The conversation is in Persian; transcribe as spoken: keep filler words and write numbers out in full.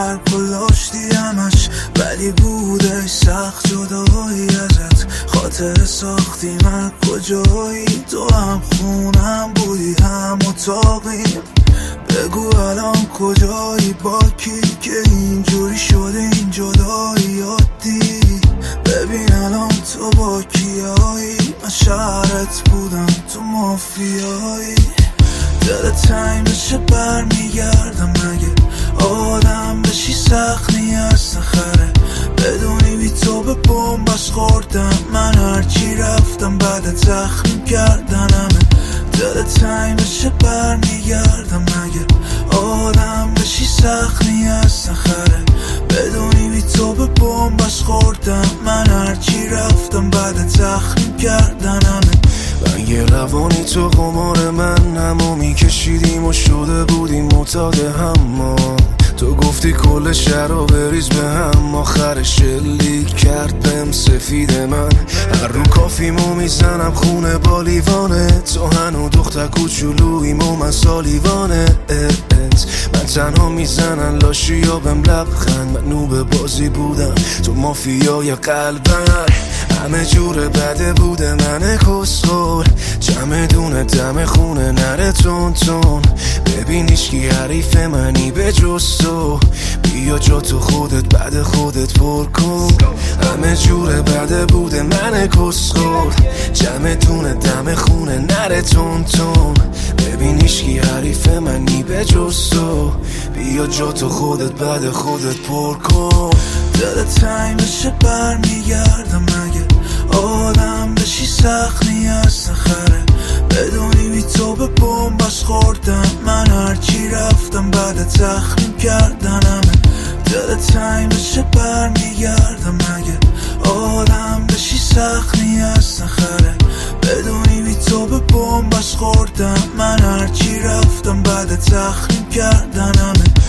فرق و داشتی همش، ولی بوده سخت جدایی ازت. خاطر ساختی من کجایی، تو هم خونم بودی هم اتاقی. بگو الان کجایی، با کی که اینجوری شده این جدایی عادی. ببین الان تو با کیایی، من شهرت بودم تو مافیایی. دل تنگ بشه بر میگردم، مگه آدم بشی سخت نیست نخره. بدونی بی تو به بمبش خوردم من، هرچی رفتم بعد زخم کردنمه. دل تنگ بشه بر میگردم، مگه آدم بشی سخت نیست نخره. بدونی بی تو به بمبش خوردم من، هرچی رفتم بعد زخم کردنمه. رنگ روانی تو قمار من، همو میکشیدیم و شده بودیم معتاد هم. ما تو گفتی کل شهر رو بریز به هم، آخر شلیک کرد بهم سفید من. هر رو کافیمو میزنم خونه با لیوانه، تو هنو دختر کوچولوییم و من سالیوانه. من تنها میزنن لاشی یا بهم لبخند، من نوب بازی بودم تو مافیای قلبم. همه جور بده بوده من کسخور، جمع دونه دم خونه نره تون تون. ببین ایشکی حریف منی به جز تو، بیا جا تو خودت بعد خودت پر کن. همه جور بده بوده من کسخور، جمع دونه دم خونه نره تون تون. ببین ایشکی حریف منی به جز تو، بیا جا تو خودت بعد خودت پر کن. دل تنگ بشه بر میگردم، مگه آدم بشی سخت نیست نخره. بدونی بی تو به بمبش خوردم من، هرچی رفتم بعد زخم کردنمه. دل تنگ بشه بر میگردم، مگه آدم بشی سخت نیست نخره. بدونی بی تو به بمبش خوردم من، هرچی رفتم بعد زخم کردنمه.